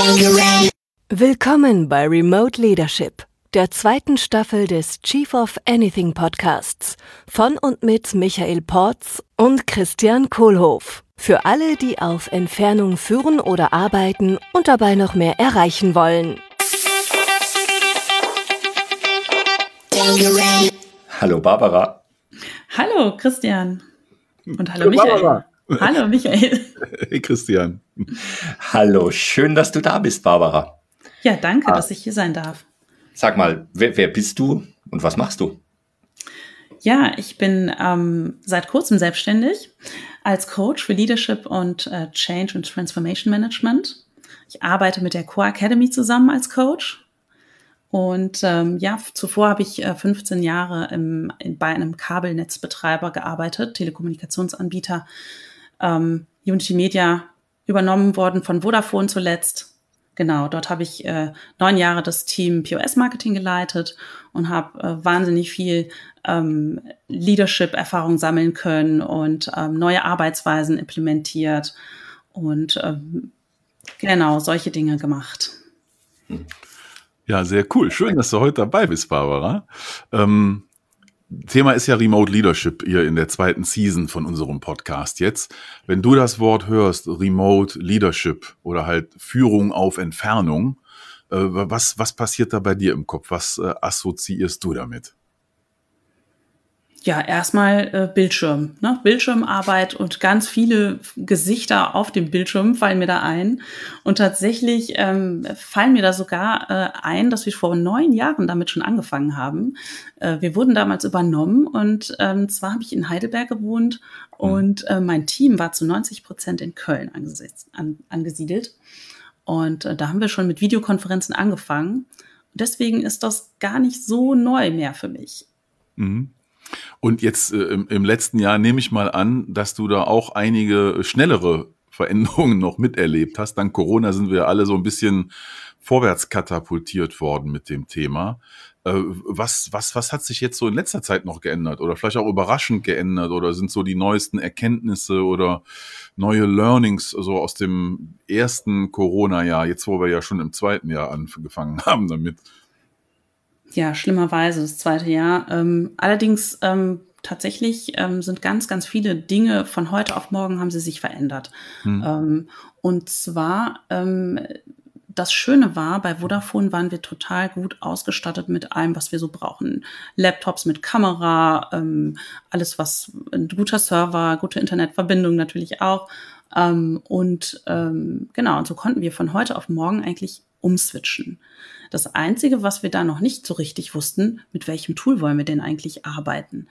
Willkommen bei Remote Leadership, der zweiten Staffel des Chief of Anything Podcasts von und mit Michael Porz und Christian Kohlhoff. Für alle, die auf Entfernung führen oder arbeiten und dabei noch mehr erreichen wollen. Hallo Barbara. Hallo Christian. Und hallo Michael. Barbara. Hallo Michael. Hey Christian. Hallo, schön, dass du da bist, Barbara. Ja, danke, dass ich hier sein darf. Sag mal, wer bist du und was machst du? Ja, ich bin seit kurzem selbstständig als Coach für Leadership und Change und Transformation Management. Ich arbeite mit der Core Academy zusammen als Coach. Und zuvor habe ich 15 Jahre bei einem Kabelnetzbetreiber gearbeitet, Telekommunikationsanbieter, Unity Media, übernommen worden von Vodafone zuletzt. Genau, dort habe ich 9 Jahre das Team POS-Marketing geleitet und habe wahnsinnig viel Leadership-Erfahrung sammeln können und neue Arbeitsweisen implementiert und genau solche Dinge gemacht. Ja, sehr cool. Schön, dass du heute dabei bist, Barbara. Thema ist ja Remote Leadership hier in der zweiten Season von unserem Podcast jetzt. Wenn du das Wort hörst, Remote Leadership oder halt Führung auf Entfernung, was passiert da bei dir im Kopf? Was assoziierst du damit? Ja, erstmal Bildschirm, ne? Bildschirmarbeit und ganz viele Gesichter auf dem Bildschirm fallen mir da ein. Und tatsächlich fallen mir da sogar ein, dass wir vor 9 Jahren damit schon angefangen haben. Wir wurden damals übernommen und zwar habe ich in Heidelberg gewohnt und mein Team war zu 90% in Köln angesiedelt. Und da haben wir schon mit Videokonferenzen angefangen. Und deswegen ist das gar nicht so neu mehr für mich. Mhm. Und jetzt im letzten Jahr nehme ich mal an, dass du da auch einige schnellere Veränderungen noch miterlebt hast. Dank Corona sind wir alle so ein bisschen vorwärts katapultiert worden mit dem Thema. Was hat sich jetzt so in letzter Zeit noch geändert oder vielleicht auch überraschend geändert oder sind so die neuesten Erkenntnisse oder neue Learnings so aus dem ersten Corona-Jahr, jetzt wo wir ja schon im zweiten Jahr angefangen haben damit? Ja, schlimmerweise das zweite Jahr. Allerdings tatsächlich sind ganz, ganz viele Dinge von heute auf morgen haben sie sich verändert. Und zwar, das Schöne war, bei Vodafone waren wir total gut ausgestattet mit allem, was wir so brauchen. Laptops mit Kamera, alles was, ein guter Server, gute Internetverbindung natürlich auch. Und so konnten wir von heute auf morgen eigentlich umswitchen. Das Einzige, was wir da noch nicht so richtig wussten, mit welchem Tool wollen wir denn eigentlich arbeiten?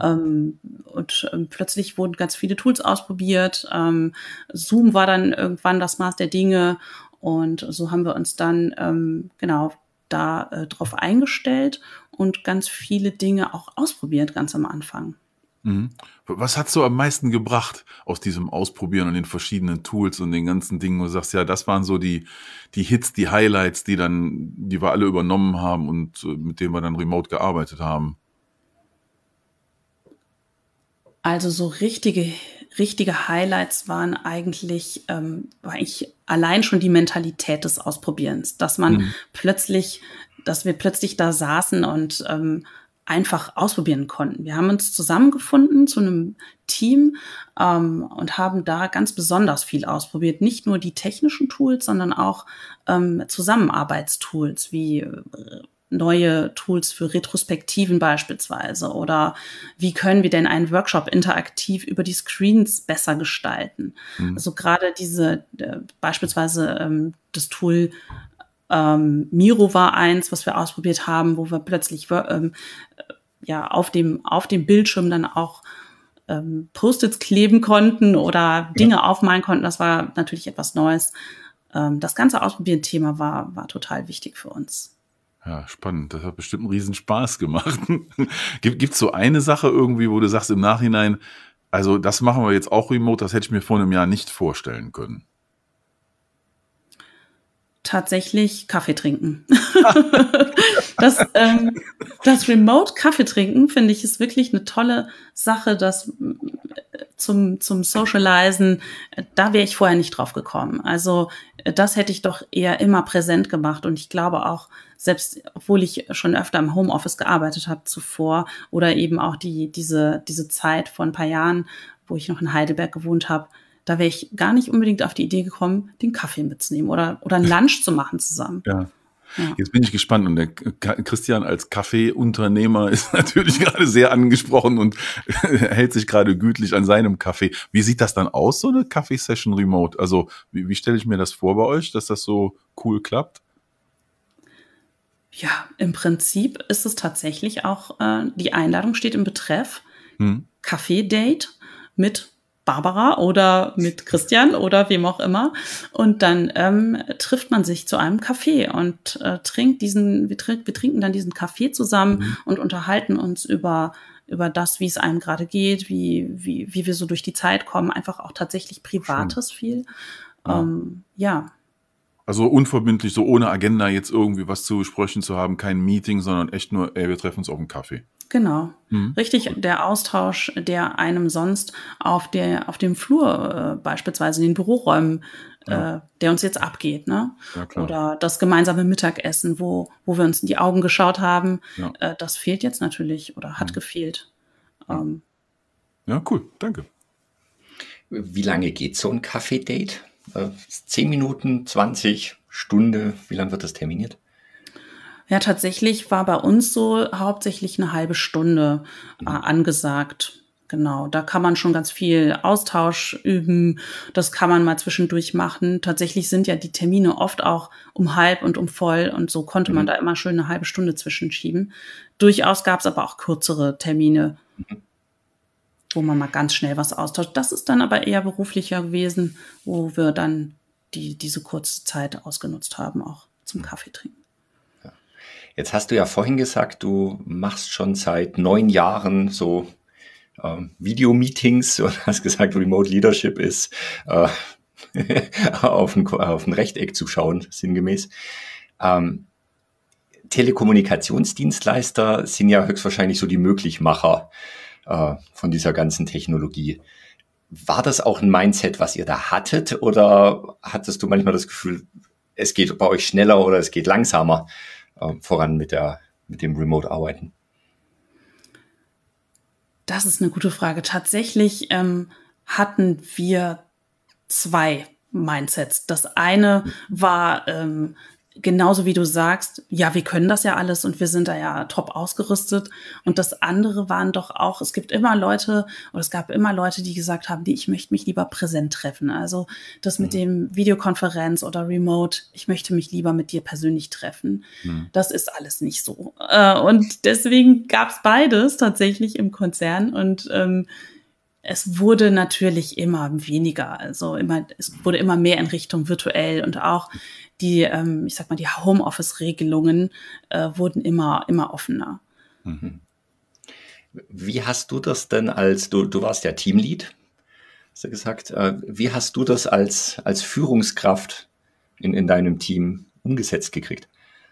Plötzlich wurden ganz viele Tools ausprobiert. Zoom war dann irgendwann das Maß der Dinge. Und so haben wir uns dann drauf eingestellt und ganz viele Dinge auch ausprobiert, ganz am Anfang. Was hat so am meisten gebracht aus diesem Ausprobieren und den verschiedenen Tools und den ganzen Dingen, wo du sagst, ja, das waren so die Hits, die Highlights, die wir alle übernommen haben und mit denen wir dann remote gearbeitet haben? Also so richtige Highlights waren eigentlich allein schon die Mentalität des Ausprobierens, dass wir plötzlich da saßen und einfach ausprobieren konnten. Wir haben uns zusammengefunden zu einem Team und haben da ganz besonders viel ausprobiert. Nicht nur die technischen Tools, sondern auch Zusammenarbeitstools wie neue Tools für Retrospektiven beispielsweise oder wie können wir denn einen Workshop interaktiv über die Screens besser gestalten. Also gerade beispielsweise das Tool Miro war eins, was wir ausprobiert haben, wo wir plötzlich auf dem Bildschirm dann auch Post-its kleben konnten oder Dinge aufmalen konnten. Das war natürlich etwas Neues. Das ganze Ausprobieren-Thema war total wichtig für uns. Ja, spannend. Das hat bestimmt einen riesen Spaß gemacht. Gibt's so eine Sache irgendwie, wo du sagst im Nachhinein, also das machen wir jetzt auch remote, das hätte ich mir vor einem Jahr nicht vorstellen können? Tatsächlich Kaffee trinken. Das Remote Kaffee trinken, finde ich, ist wirklich eine tolle Sache, das zum Socialisen, da wäre ich vorher nicht drauf gekommen. Also das hätte ich doch eher immer präsent gemacht. Und ich glaube auch, selbst obwohl ich schon öfter im Homeoffice gearbeitet habe zuvor oder eben auch diese Zeit vor ein paar Jahren, wo ich noch in Heidelberg gewohnt habe, da wäre ich gar nicht unbedingt auf die Idee gekommen, den Kaffee mitzunehmen oder ein Lunch zu machen zusammen. Ja. Ja. Jetzt bin ich gespannt und der Christian als Kaffeeunternehmer ist natürlich gerade sehr angesprochen und hält sich gerade gütlich an seinem Kaffee. Wie sieht das dann aus, so eine Kaffeesession remote? Also wie stelle ich mir das vor bei euch, dass das so cool klappt? Ja, im Prinzip ist es tatsächlich auch, die Einladung steht im Betreff, Kaffee-Date mit Barbara oder mit Christian oder wem auch immer. Und dann trifft man sich zu einem Kaffee und trinkt wir trinken dann diesen Kaffee zusammen und unterhalten uns über das, wie es einem gerade geht, wie wir so durch die Zeit kommen, einfach auch tatsächlich Privates viel. Ja. Also unverbindlich, so ohne Agenda jetzt irgendwie was zu besprechen zu haben, kein Meeting, sondern echt nur, wir treffen uns auf einen Kaffee. Genau. Richtig, der Austausch, der einem sonst auf dem Flur, beispielsweise in den Büroräumen, der uns jetzt abgeht, ne? Ja, klar. Oder das gemeinsame Mittagessen, wo wir uns in die Augen geschaut haben, das fehlt jetzt natürlich oder hat gefehlt. Ja, cool, danke. Wie lange geht so ein Kaffee-Date? 10 Minuten, 20, Stunde? Wie lange wird das terminiert? Ja, tatsächlich war bei uns so hauptsächlich eine halbe Stunde angesagt. Genau, da kann man schon ganz viel Austausch üben. Das kann man mal zwischendurch machen. Tatsächlich sind ja die Termine oft auch um halb und um voll. Und so konnte man da immer schön eine halbe Stunde zwischenschieben. Durchaus gab es aber auch kürzere Termine, wo man mal ganz schnell was austauscht. Das ist dann aber eher beruflicher gewesen, wo wir dann diese kurze Zeit ausgenutzt haben, auch zum Kaffee trinken. Jetzt hast du ja vorhin gesagt, du machst schon seit 9 Jahren so Video-Meetings und hast gesagt, Remote Leadership ist auf ein Rechteck zu schauen, sinngemäß. Telekommunikationsdienstleister sind ja höchstwahrscheinlich so die Möglichmacher von dieser ganzen Technologie. War das auch ein Mindset, was ihr da hattet, oder hattest du manchmal das Gefühl, es geht bei euch schneller oder es geht langsamer voran mit dem Remote-Arbeiten? Das ist eine gute Frage. Tatsächlich hatten wir 2 Mindsets. Das eine war genauso wie du sagst, ja, wir können das ja alles und wir sind da ja top ausgerüstet. Und das andere waren doch auch, es gab immer Leute, die gesagt haben, ich möchte mich lieber präsent treffen. Also das mit dem Videokonferenz oder Remote, ich möchte mich lieber mit dir persönlich treffen. Das ist alles nicht so. Und deswegen gab es beides tatsächlich im Konzern und es wurde natürlich immer weniger, es wurde immer mehr in Richtung virtuell und auch die Homeoffice-Regelungen wurden immer offener. Wie hast du das denn du warst ja Teamlead, hast du gesagt, wie hast du das als Führungskraft in deinem Team umgesetzt gekriegt?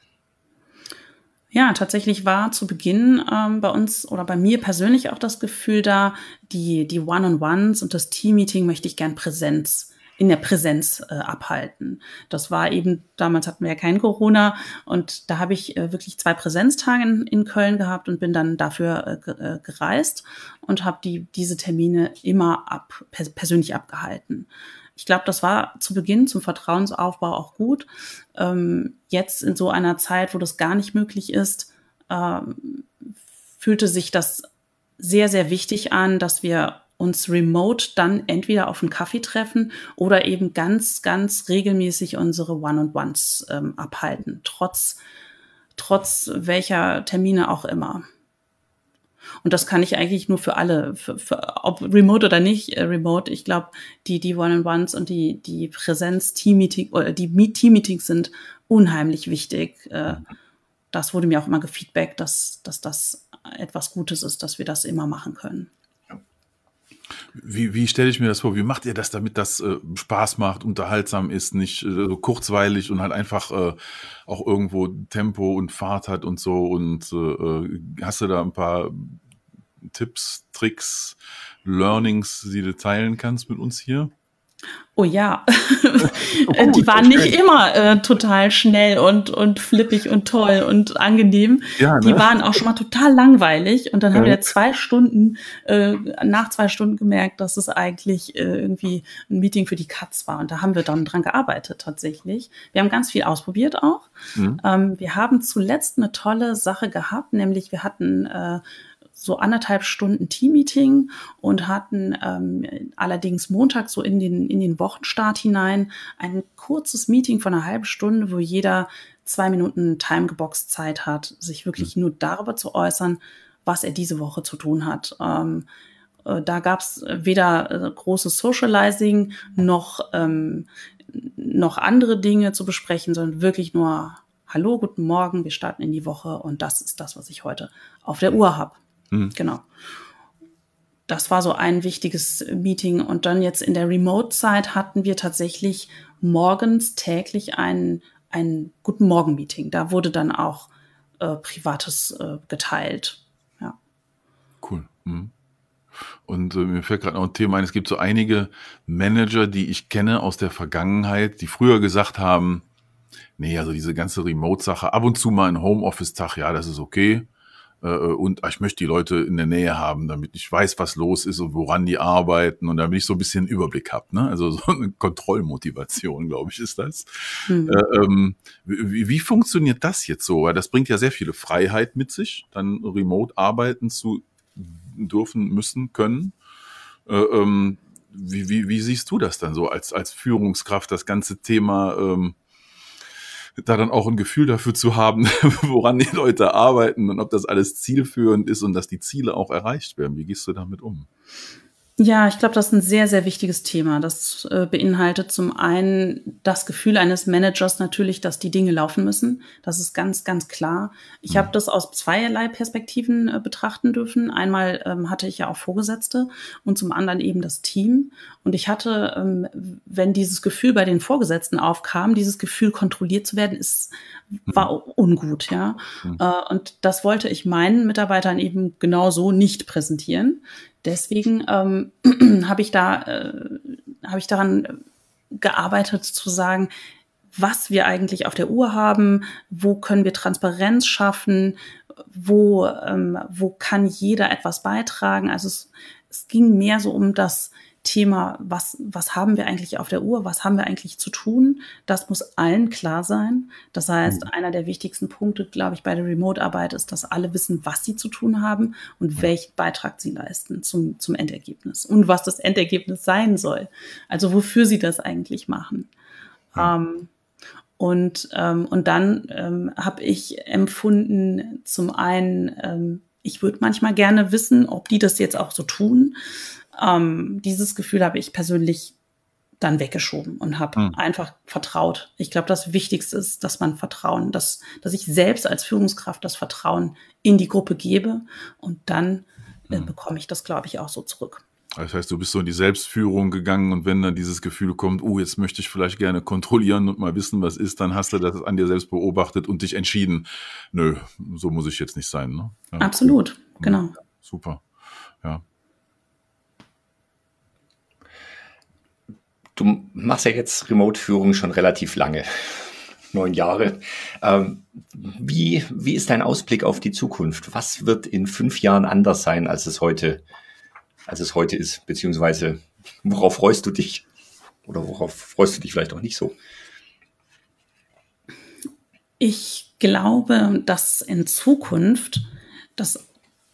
Ja, tatsächlich war zu Beginn bei uns oder bei mir persönlich auch das Gefühl da, die One-on-Ones und das Team-Meeting möchte ich gern in der Präsenz abhalten. Das war eben, damals hatten wir ja kein Corona und da habe ich wirklich 2 Präsenztage in Köln gehabt und bin dann dafür gereist und habe diese Termine immer persönlich abgehalten. Ich glaube, das war zu Beginn zum Vertrauensaufbau auch gut. Jetzt in so einer Zeit, wo das gar nicht möglich ist, fühlte sich das sehr, sehr wichtig an, dass wir uns remote dann entweder auf einen Kaffee treffen oder eben ganz, ganz regelmäßig unsere One-on-Ones abhalten, trotz welcher Termine auch immer. Und das kann ich eigentlich nur für alle, ob remote oder nicht remote. Ich glaube, die One-on-Ones und die Präsenz-Team-Meeting oder die Team-Meetings sind unheimlich wichtig. Das wurde mir auch immer gefeedbackt, dass das etwas Gutes ist, dass wir das immer machen können. Wie stelle ich mir das vor? Wie macht ihr das, damit das Spaß macht, unterhaltsam ist, nicht so kurzweilig und halt einfach auch irgendwo Tempo und Fahrt hat und so? Und hast du da ein paar Tipps, Tricks, Learnings, die du teilen kannst mit uns hier? Oh ja, die waren nicht immer total schnell und flippig und toll und angenehm. Ja, ne? Die waren auch schon mal total langweilig. Und dann haben wir nach 2 Stunden gemerkt, dass es eigentlich irgendwie ein Meeting für die Katz war. Und da haben wir dann dran gearbeitet tatsächlich. Wir haben ganz viel ausprobiert auch. Wir haben zuletzt eine tolle Sache gehabt, nämlich wir hatten so 1,5 Stunden Team-Meeting und hatten allerdings Montag so in den Wochenstart hinein ein kurzes Meeting von 1/2 Stunde, wo jeder 2 Minuten Time-geboxt Zeit hat, sich wirklich nur darüber zu äußern, was er diese Woche zu tun hat. Da gab es weder großes Socializing noch andere Dinge zu besprechen, sondern wirklich nur Hallo, guten Morgen, wir starten in die Woche und das ist das, was ich heute auf der Uhr habe. Genau. Das war so ein wichtiges Meeting. Und dann jetzt in der Remote-Zeit hatten wir tatsächlich morgens täglich ein Guten Morgen-Meeting. Da wurde dann auch Privates geteilt. Ja. Cool. Und mir fällt gerade noch ein Thema ein. Es gibt so einige Manager, die ich kenne aus der Vergangenheit, die früher gesagt haben, nee, also diese ganze Remote-Sache, ab und zu mal ein Homeoffice-Tag, ja, das ist okay. Und ich möchte die Leute in der Nähe haben, damit ich weiß, was los ist und woran die arbeiten und damit ich so ein bisschen einen Überblick habe. Ne? Also so eine Kontrollmotivation, glaube ich, ist das. Wie funktioniert das jetzt so? Weil das bringt ja sehr viele Freiheit mit sich, dann remote arbeiten zu dürfen, müssen, können. Wie siehst du das dann so als Führungskraft, das ganze Thema da dann auch ein Gefühl dafür zu haben, woran die Leute arbeiten und ob das alles zielführend ist und dass die Ziele auch erreicht werden. Wie gehst du damit um? Ja, ich glaube, das ist ein sehr, sehr wichtiges Thema. Das beinhaltet zum einen das Gefühl eines Managers natürlich, dass die Dinge laufen müssen. Das ist ganz, ganz klar. Ich habe das aus zweierlei Perspektiven betrachten dürfen. Einmal hatte ich ja auch Vorgesetzte und zum anderen eben das Team. Und ich hatte, wenn dieses Gefühl bei den Vorgesetzten aufkam, dieses Gefühl kontrolliert zu werden, war ungut, ja. Und das wollte ich meinen Mitarbeitern eben genau so nicht präsentieren. Deswegen habe ich daran gearbeitet zu sagen, was wir eigentlich auf der Uhr haben, wo können wir Transparenz schaffen, wo kann jeder etwas beitragen. Also es ging mehr so um das Thema, was haben wir eigentlich auf der Uhr, was haben wir eigentlich zu tun, das muss allen klar sein. Das heißt, einer der wichtigsten Punkte, glaube ich, bei der Remote-Arbeit ist, dass alle wissen, was sie zu tun haben und welchen Beitrag sie leisten zum Endergebnis und was das Endergebnis sein soll. Also wofür sie das eigentlich machen. Und dann habe ich empfunden, zum einen, ich würde manchmal gerne wissen, ob die das jetzt auch so tun. Dieses Gefühl habe ich persönlich dann weggeschoben und habe einfach vertraut. Ich glaube, das Wichtigste ist, dass man Vertrauen, dass ich selbst als Führungskraft das Vertrauen in die Gruppe gebe und dann bekomme ich das, glaube ich, auch so zurück. Das heißt, du bist so in die Selbstführung gegangen und wenn dann dieses Gefühl kommt, jetzt möchte ich vielleicht gerne kontrollieren und mal wissen, was ist, dann hast du das an dir selbst beobachtet und dich entschieden, nö, so muss ich jetzt nicht sein. Ne? Ja, absolut, cool. Genau. Ja, super, ja. Du machst ja jetzt Remote-Führung schon relativ lange, 9 Jahre. Wie ist dein Ausblick auf die Zukunft? Was wird in 5 Jahren anders sein, als es heute ist? Beziehungsweise worauf freust du dich? Oder worauf freust du dich vielleicht auch nicht so? Ich glaube, dass in Zukunft das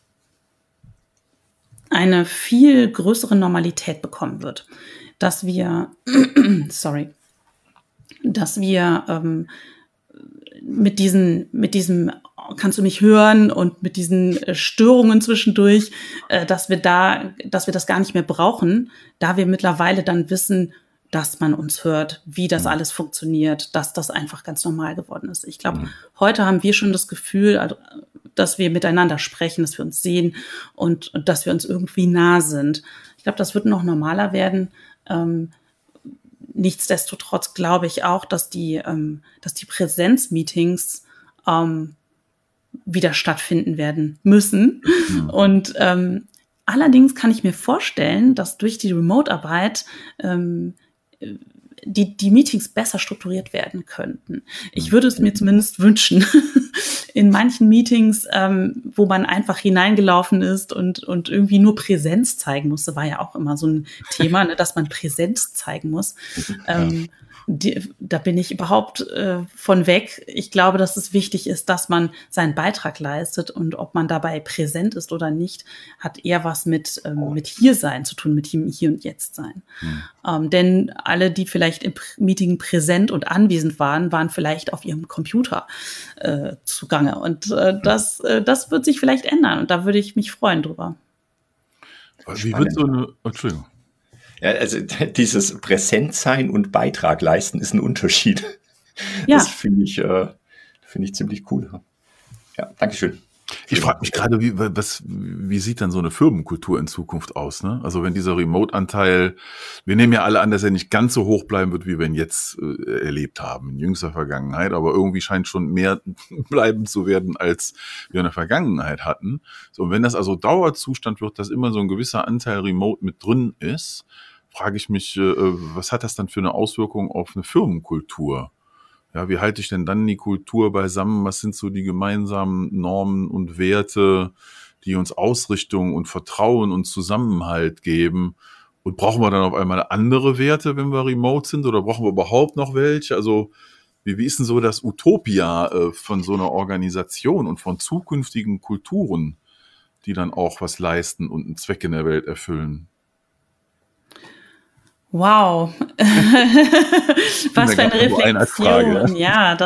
eine viel größere Normalität bekommen wird. Dass wir mit diesem kannst du mich hören und mit diesen Störungen zwischendurch, dass wir das gar nicht mehr brauchen, da wir mittlerweile dann wissen, dass man uns hört, wie das alles funktioniert, dass das einfach ganz normal geworden ist. Ich glaube, heute haben wir schon das Gefühl, dass wir miteinander sprechen, dass wir uns sehen und dass wir uns irgendwie nah sind. Ich glaube, das wird noch normaler werden. Nichtsdestotrotz glaube ich auch, dass die Präsenzmeetings wieder stattfinden werden müssen. Mhm. Und allerdings kann ich mir vorstellen, dass durch die Remote-Arbeit die Meetings besser strukturiert werden könnten. Ich würde es mir zumindest wünschen. In manchen Meetings, wo man einfach hineingelaufen ist und irgendwie nur Präsenz zeigen musste, war ja auch immer so ein Thema, ne, dass man Präsenz zeigen muss. Da bin ich überhaupt von weg. Ich glaube, dass es wichtig ist, dass man seinen Beitrag leistet, und ob man dabei präsent ist oder nicht, hat eher was mit Hiersein zu tun, mit Hier und Jetzt sein. Denn alle, die vielleicht im Meeting präsent und anwesend waren vielleicht auf ihrem Computer zugange. Und das wird sich vielleicht ändern, und da würde ich mich freuen drüber. Wie wird so eine, Entschuldigung. Ja, also dieses Präsentsein und Beitrag leisten ist ein Unterschied. Ja. Das finde ich ziemlich cool. Ja, Dankeschön. Ich frage mich gerade, wie sieht dann so eine Firmenkultur in Zukunft aus? Ne? Also wenn dieser Remote-Anteil, wir nehmen ja alle an, dass er nicht ganz so hoch bleiben wird, wie wir ihn jetzt erlebt haben in jüngster Vergangenheit, aber irgendwie scheint schon mehr bleiben zu werden, als wir in der Vergangenheit hatten. So, und wenn das also Dauerzustand wird, dass immer so ein gewisser Anteil Remote mit drin ist, frage ich mich, was hat das dann für eine Auswirkung auf eine Firmenkultur? Ja, wie halte ich denn dann die Kultur beisammen? Was sind so die gemeinsamen Normen und Werte, die uns Ausrichtung und Vertrauen und Zusammenhalt geben? Und brauchen wir dann auf einmal andere Werte, wenn wir remote sind? Oder brauchen wir überhaupt noch welche? Also wie ist denn so das Utopia von so einer Organisation und von zukünftigen Kulturen, die dann auch was leisten und einen Zweck in der Welt erfüllen? Wow. Was für eine Reflexion. Ja,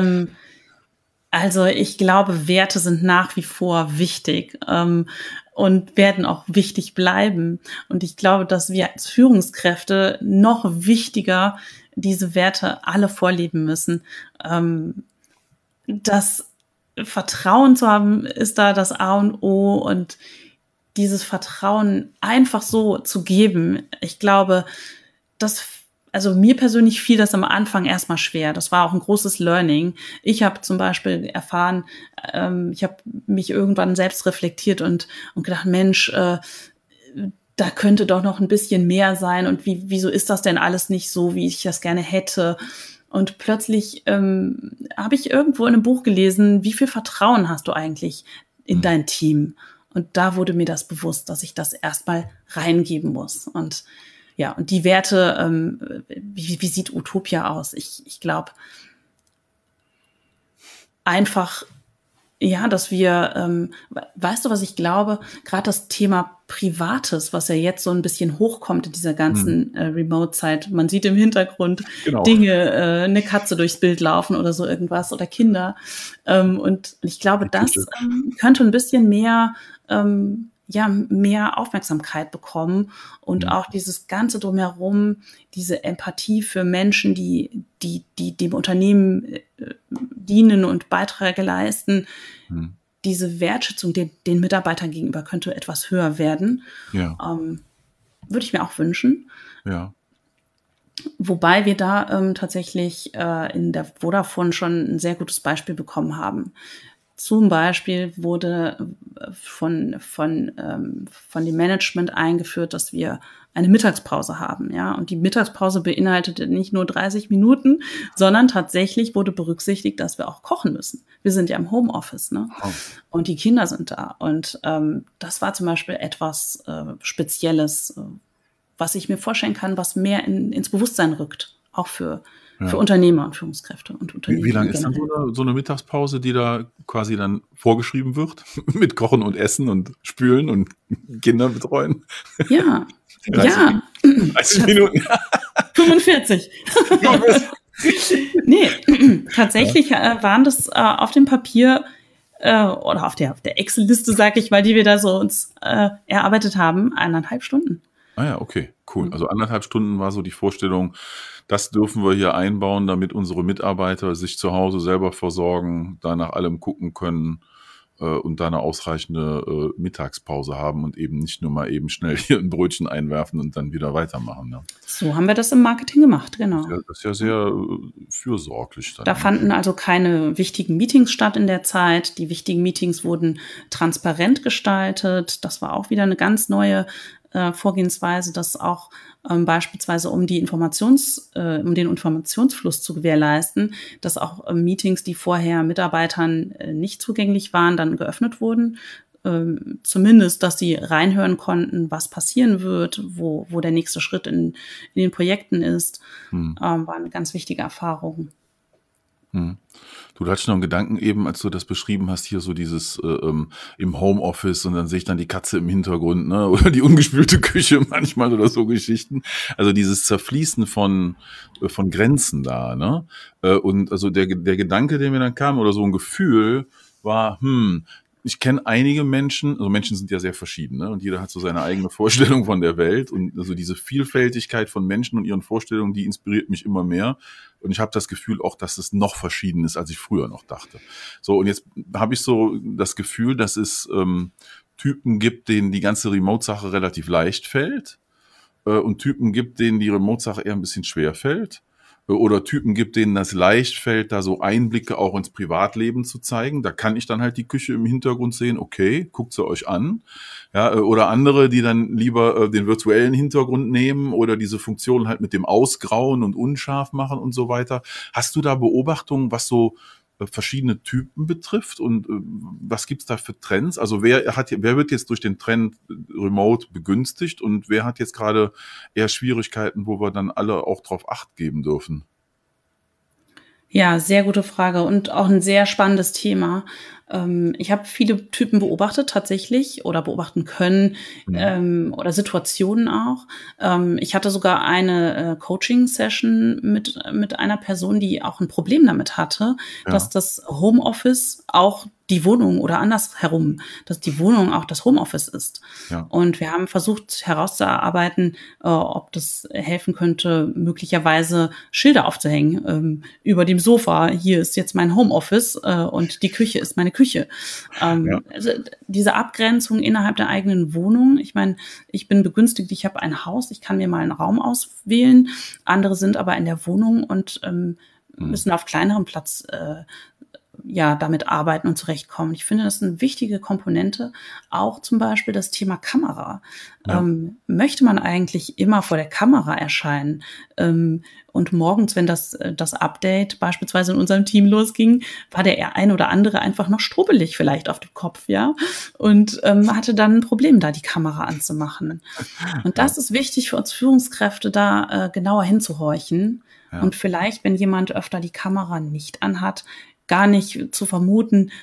also ich glaube, Werte sind nach wie vor wichtig und werden auch wichtig bleiben. Und ich glaube, dass wir als Führungskräfte noch wichtiger diese Werte alle vorleben müssen. Das Vertrauen zu haben, ist da das A und O, und dieses Vertrauen einfach so zu geben. Ich glaube, also mir persönlich fiel das am Anfang erstmal schwer. Das war auch ein großes Learning. Ich habe zum Beispiel erfahren, ich habe mich irgendwann selbst reflektiert und gedacht, Mensch, da könnte doch noch ein bisschen mehr sein, und wieso ist das denn alles nicht so, wie ich das gerne hätte? Und plötzlich habe ich irgendwo in einem Buch gelesen, wie viel Vertrauen hast du eigentlich in dein Team? Und da wurde mir das bewusst, dass ich das erstmal reingeben muss. Und ja, und die Werte, wie sieht Utopia aus? Ich glaube einfach, ja, dass wir, weißt du, was ich glaube? Gerade das Thema Privates, was ja jetzt so ein bisschen hochkommt in dieser ganzen Remote-Zeit. Man sieht im Hintergrund Dinge, eine Katze durchs Bild laufen oder so irgendwas, oder Kinder. Und ich glaube, das könnte ein bisschen mehr mehr Aufmerksamkeit bekommen, und auch dieses Ganze drumherum, diese Empathie für Menschen, die dem Unternehmen dienen und Beiträge leisten, diese Wertschätzung den Mitarbeitern gegenüber könnte etwas höher werden. Ja. Würde ich mir auch wünschen. Ja. Wobei wir da tatsächlich in der Vodafone schon ein sehr gutes Beispiel bekommen haben. Zum Beispiel wurde von dem Management eingeführt, dass wir eine Mittagspause haben, ja. Und die Mittagspause beinhaltete nicht nur 30 Minuten, sondern tatsächlich wurde berücksichtigt, dass wir auch kochen müssen. Wir sind ja im Homeoffice, ne? Oh. Und die Kinder sind da. Und das war zum Beispiel etwas Spezielles, was ich mir vorstellen kann, was mehr ins Bewusstsein rückt, auch für Unternehmer und Führungskräfte und Unternehmen. Wie lange ist dann so eine Mittagspause, die da quasi dann vorgeschrieben wird? Mit Kochen und Essen und Spülen und Kinder betreuen? Ja. 30 Minuten. 45. Nee, tatsächlich waren das auf dem Papier oder auf der Excel-Liste, sag ich mal, die wir da so uns erarbeitet haben, 1,5 Stunden. Ah ja, okay, cool. Also 1,5 Stunden war so die Vorstellung, das dürfen wir hier einbauen, damit unsere Mitarbeiter sich zu Hause selber versorgen, da nach allem gucken können, und da eine ausreichende Mittagspause haben und eben nicht nur mal eben schnell hier ein Brötchen einwerfen und dann wieder weitermachen. Ja. So haben wir das im Marketing gemacht, genau. Das ist ja sehr fürsorglich. Dann Da fanden also keine wichtigen Meetings statt in der Zeit. Die wichtigen Meetings wurden transparent gestaltet. Das war auch wieder eine ganz neue Vorgehensweise, dass auch beispielsweise um den Informationsfluss zu gewährleisten, dass auch Meetings, die vorher Mitarbeitern nicht zugänglich waren, dann geöffnet wurden. Zumindest, dass sie reinhören konnten, was passieren wird, wo der nächste Schritt in den Projekten ist, war eine ganz wichtige Erfahrung. Du hattest noch einen Gedanken eben, als du das beschrieben hast, hier so dieses im Homeoffice und dann sehe ich dann die Katze im Hintergrund, ne? Oder die ungespülte Küche manchmal oder so Geschichten. Also dieses Zerfließen von Grenzen da, ne? Und also der Gedanke, der mir dann kam, oder so ein Gefühl, war, ich kenne einige Menschen, also Menschen sind ja sehr verschieden, ne? Und jeder hat so seine eigene Vorstellung von der Welt. Und also diese Vielfältigkeit von Menschen und ihren Vorstellungen, die inspiriert mich immer mehr. Und ich habe das Gefühl auch, dass es noch verschieden ist, als ich früher noch dachte. So, und jetzt habe ich so das Gefühl, dass es Typen gibt, denen die ganze Remote-Sache relativ leicht fällt. Und Typen gibt, denen die Remote-Sache eher ein bisschen schwer fällt. Oder Typen gibt, denen das leicht fällt, da so Einblicke auch ins Privatleben zu zeigen. Da kann ich dann halt die Küche im Hintergrund sehen. Okay, guckt sie euch an. Ja, oder andere, die dann lieber den virtuellen Hintergrund nehmen oder diese Funktion halt mit dem Ausgrauen und unscharf machen und so weiter. Hast du da Beobachtungen, was so verschiedene Typen betrifft und was gibt's da für Trends? Also wer wird jetzt durch den Trend Remote begünstigt und wer hat jetzt gerade eher Schwierigkeiten, wo wir dann alle auch drauf Acht geben dürfen? Ja, sehr gute Frage und auch ein sehr spannendes Thema. Ich habe viele Typen beobachtet tatsächlich oder beobachten können oder Situationen auch. Ich hatte sogar eine Coaching-Session mit einer Person, die auch ein Problem damit hatte, dass das Homeoffice auch die Wohnung oder andersherum, dass die Wohnung auch das Homeoffice ist. Ja. Und wir haben versucht herauszuarbeiten, ob das helfen könnte, möglicherweise Schilder aufzuhängen über dem Sofa. Hier ist jetzt mein Homeoffice und die Küche ist meine Küche. Also diese Abgrenzung innerhalb der eigenen Wohnung. Ich meine, ich bin begünstigt, ich habe ein Haus, ich kann mir mal einen Raum auswählen. Andere sind aber in der Wohnung und müssen auf kleinerem Platz damit arbeiten und zurechtkommen. Ich finde, das ist eine wichtige Komponente. Auch zum Beispiel das Thema Kamera. Ja. Möchte man eigentlich immer vor der Kamera erscheinen? Und morgens, wenn das Update beispielsweise in unserem Team losging, war der ein oder andere einfach noch strubbelig vielleicht auf dem Kopf, ja, und hatte dann ein Problem, da die Kamera anzumachen. Und das ist wichtig für uns Führungskräfte, da genauer hinzuhorchen. Ja. Und vielleicht, wenn jemand öfter die Kamera nicht anhat, gar nicht zu vermuten,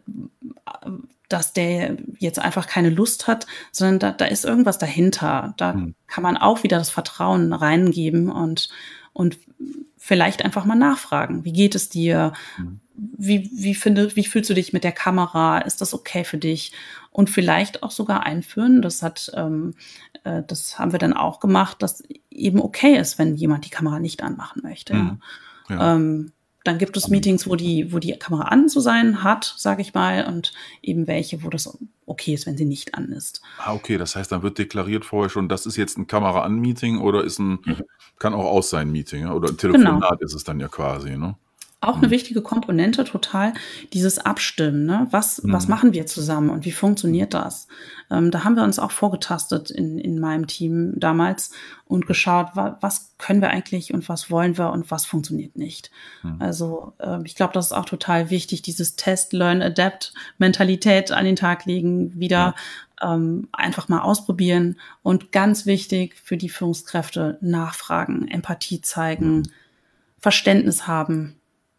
dass der jetzt einfach keine Lust hat, sondern da ist irgendwas dahinter. Da kann man auch wieder das Vertrauen reingeben und vielleicht einfach mal nachfragen. Wie geht es dir? Wie fühlst du dich mit der Kamera? Ist das okay für dich? Und vielleicht auch sogar einführen. Das haben wir dann auch gemacht, dass eben okay ist, wenn jemand die Kamera nicht anmachen möchte. Ja. Dann gibt es Meetings, wo die Kamera an zu sein hat, sage ich mal, und eben welche, wo das okay ist, wenn sie nicht an ist. Okay, das heißt, dann wird deklariert vorher schon, das ist jetzt ein Kamera-an-Meeting oder kann auch aus sein Meeting, ja? Oder ein Telefonat ist es dann ja quasi, ne? Auch eine wichtige Komponente, total, dieses Abstimmen, ne? Was machen wir zusammen und wie funktioniert das? Da haben wir uns auch vorgetastet in meinem Team damals und geschaut, was können wir eigentlich und was wollen wir und was funktioniert nicht. Also ich glaube, das ist auch total wichtig, dieses Test, Learn, Adapt Mentalität an den Tag legen, wieder einfach mal ausprobieren und ganz wichtig für die Führungskräfte nachfragen, Empathie zeigen, Verständnis haben.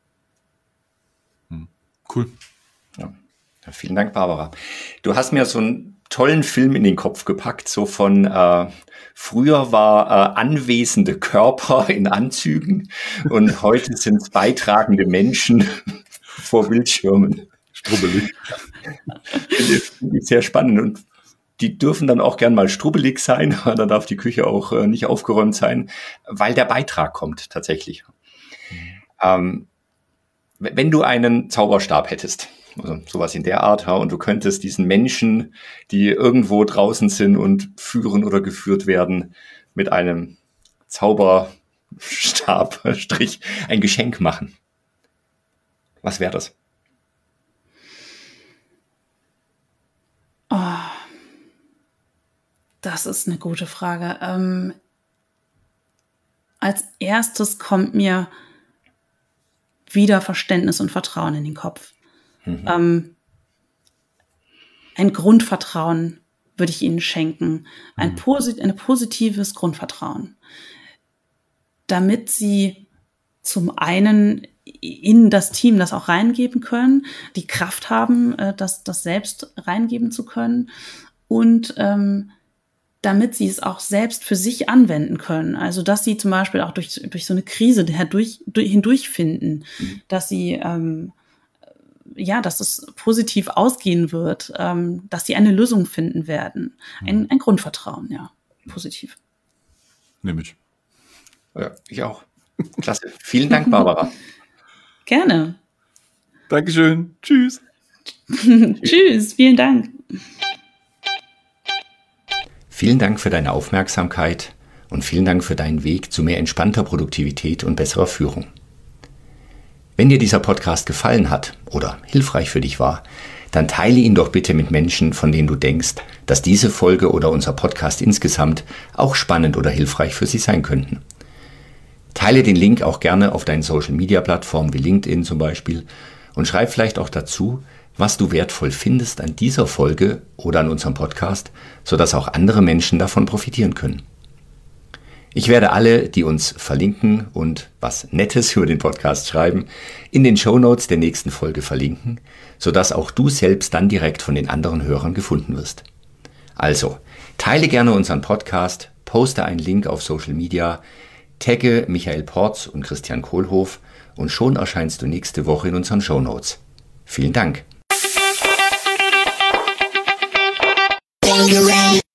Cool. Ja. Vielen Dank, Barbara. Du hast mir so einen tollen Film in den Kopf gepackt, so von früher war anwesende Körper in Anzügen und heute sind es beitragende Menschen vor Bildschirmen. Strubbelig. Finde ich sehr spannend und die dürfen dann auch gern mal strubbelig sein, da darf die Küche auch nicht aufgeräumt sein, weil der Beitrag kommt tatsächlich. Wenn du einen Zauberstab hättest also sowas in der Art, und du könntest diesen Menschen, die irgendwo draußen sind und führen oder geführt werden, mit einem Zauberstabstrich ein Geschenk machen. Was wäre das? Oh, das ist eine gute Frage. Als erstes kommt mir wieder Verständnis und Vertrauen in den Kopf. Ein Grundvertrauen würde ich ihnen schenken. Ein positives Grundvertrauen. Damit sie zum einen in das Team das auch reingeben können, die Kraft haben, das selbst reingeben zu können und damit sie es auch selbst für sich anwenden können. Also dass sie zum Beispiel auch durch so eine Krise hindurchfinden, dass sie dass es positiv ausgehen wird, dass sie eine Lösung finden werden. Ein Grundvertrauen, ja, positiv. Nehme ich. Ja, ich auch. Klasse. Vielen Dank, Barbara. Gerne. Dankeschön. Tschüss. Tschüss. Vielen Dank. Vielen Dank für deine Aufmerksamkeit und vielen Dank für deinen Weg zu mehr entspannter Produktivität und besserer Führung. Wenn dir dieser Podcast gefallen hat oder hilfreich für dich war, dann teile ihn doch bitte mit Menschen, von denen du denkst, dass diese Folge oder unser Podcast insgesamt auch spannend oder hilfreich für sie sein könnten. Teile den Link auch gerne auf deinen Social-Media-Plattformen wie LinkedIn zum Beispiel und schreib vielleicht auch dazu, was du wertvoll findest an dieser Folge oder an unserem Podcast, sodass auch andere Menschen davon profitieren können. Ich werde alle, die uns verlinken und was Nettes über den Podcast schreiben, in den Shownotes der nächsten Folge verlinken, sodass auch du selbst dann direkt von den anderen Hörern gefunden wirst. Also, teile gerne unseren Podcast, poste einen Link auf Social Media, tagge Michael Porz und Christian Kohlhoff und schon erscheinst du nächste Woche in unseren Shownotes. Vielen Dank.